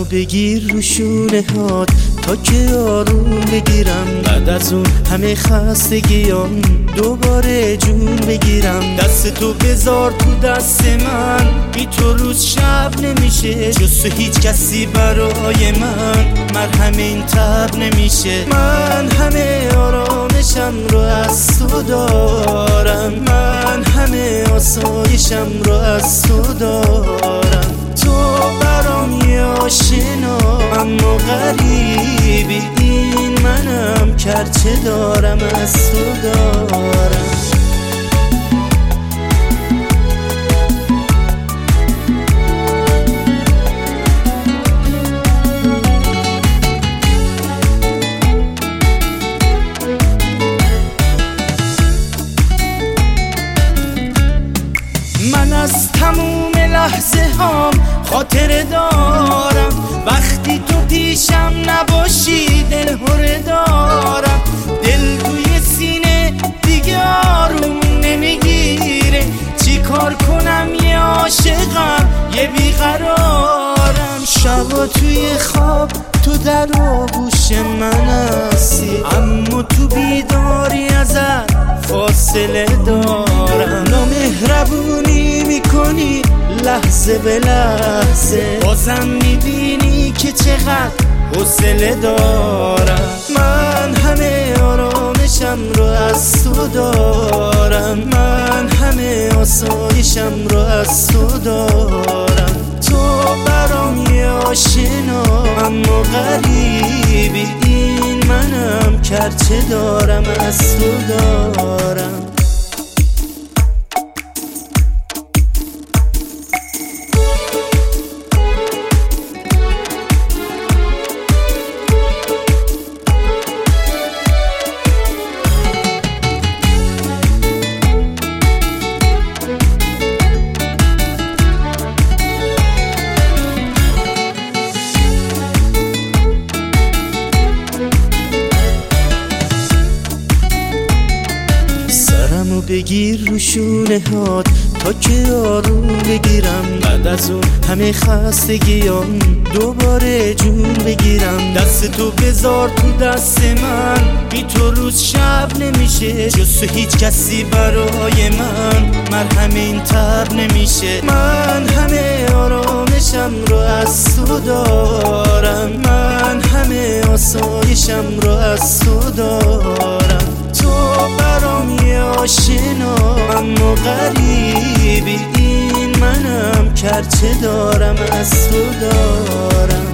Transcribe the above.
بگیر رو شونه هات تا که آروم بگیرم، بعد از اون همه خستگیام دوباره جون بگیرم. دست تو بذار تو دست من، بی تو روز شب نمیشه، جز تو هیچ کسی برای من مرهم این تب نمیشه. من همه آرامشم رو از تو دارم، من همه آسایشم رو از تو دارم. تو برام یه آشنا اما غریبی، این منم کرچه دارم از تو دارم. من از تموم لحظه هام خاطره دارم، وقتی تو پیشم نباشی دل هره دارم. دل توی سینه دیگه آروم نمیگیره، چی کار کنم یه عاشقم یه بیقرارم. شبا توی خواب تو در آغوش من هستی، اما تو بیداری ازت فاصله دارم. نامهربونی میکنی لحظه به لحظه، بازم میبینی که چقدر حوصله دارم. من همه آرامشم رو از تو دارم، من همه آسایشم رو از تو دارم. تو برام یه آشنا اما غریبی، این منم کرچه دارم از تو دارم. بگیر رو شونه هات تا که آروم بگیرم، بعد از اون همه خستگیام دوباره جون بگیرم. دست تو بذار تو دست من، بی تو روز شب نمیشه، جز تو هیچ کسی برای من مرهم این تب نمیشه. من همه آرامشم رو از تو دارم، من همه آسایشم رو از تو دارم. تو برام یه آشنا اما غریبی، این منم کرچه دارم از تو دارم.